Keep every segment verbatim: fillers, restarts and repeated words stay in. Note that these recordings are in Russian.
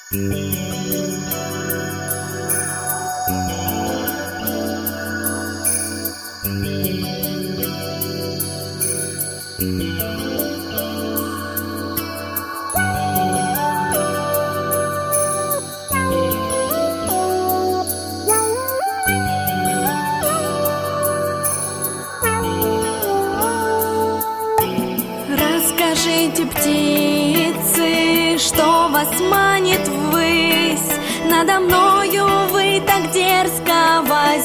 Расскажите, птицы, что вас манит ввысь? Надо мною вы так дерзко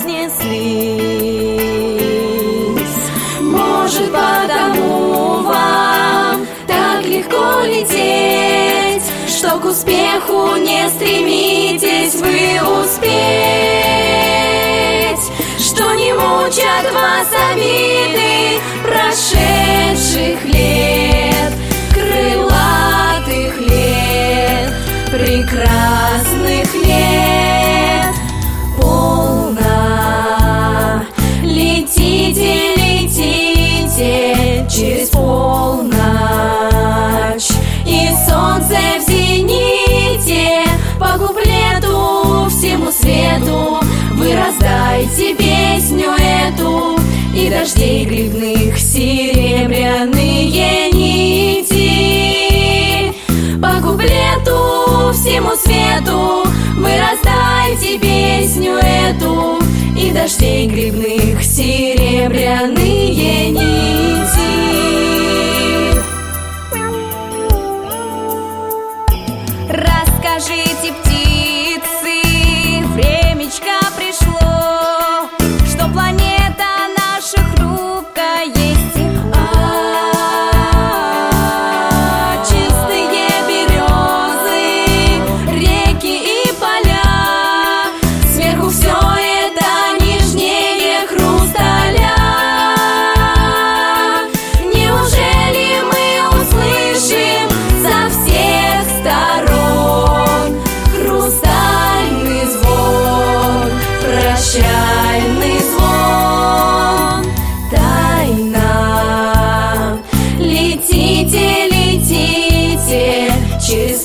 вознеслись. Может, потому вам так легко лететь, что к успеху не стремитесь вы успеть, что не мучат вас обиды прошедших лет, крылатых лет, прекрасных лет. Полно летите, летите через полночь, и солнце в зените. По куплету всему свету вы раздайте песню эту, и дождей грибных серебряные нити. По куплету всему свету вы раздайте песню эту, и дождей грибных серебряные нити. Расскажите, птицы, времечко пришло, что планета наша хрупкая стекла. Чистые березы, реки и поля, сверху все это нежнее хрусталя. Неужели мы услышим со всех сторон хрустальный звон, прощальный звон? Тайна. Летите, летите через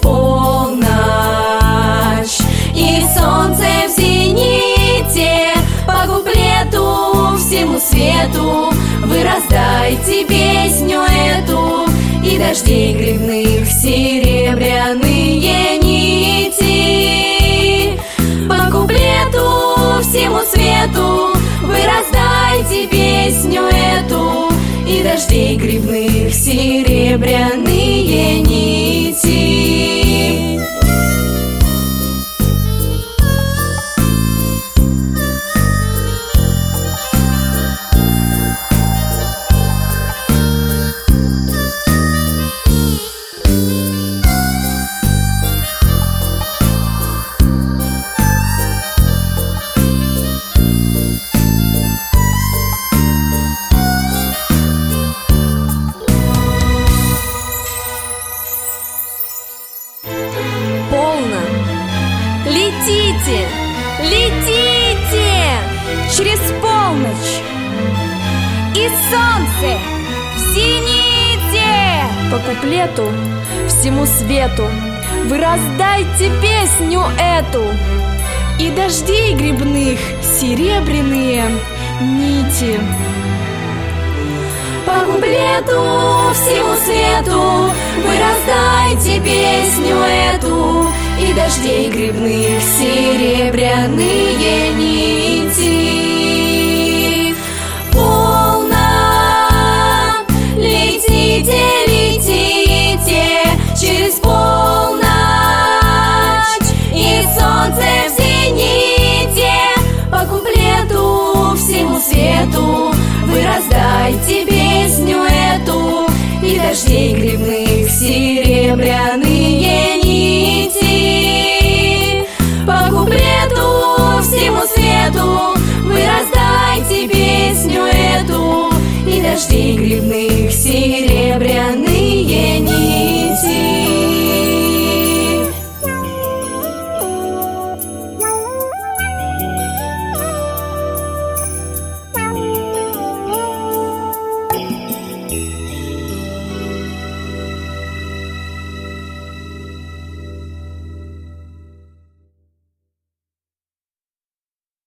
полночь, и солнце в зените. По куплету всему свету вы раздайте песню эту, и дождей грибных серебряные нити. По куплету всему свету вы раздайте песню эту, и дождей грибных серебряные нити. Полно. Летите, летите через полночь, и солнце в зените. По куплету всему свету вы раздайте песню эту, и дождей грибных серебряные нити. По куплету всему свету вы раздайте песню эту, и дождей грибных серебряные нити. Полно летите, летите через полночь, и солнце в зените. По куплету всему свету вы раздайте песню эту, и дождей грибных серебряные нити. По куплету всему свету вы раздайте песню эту, и дождей грибных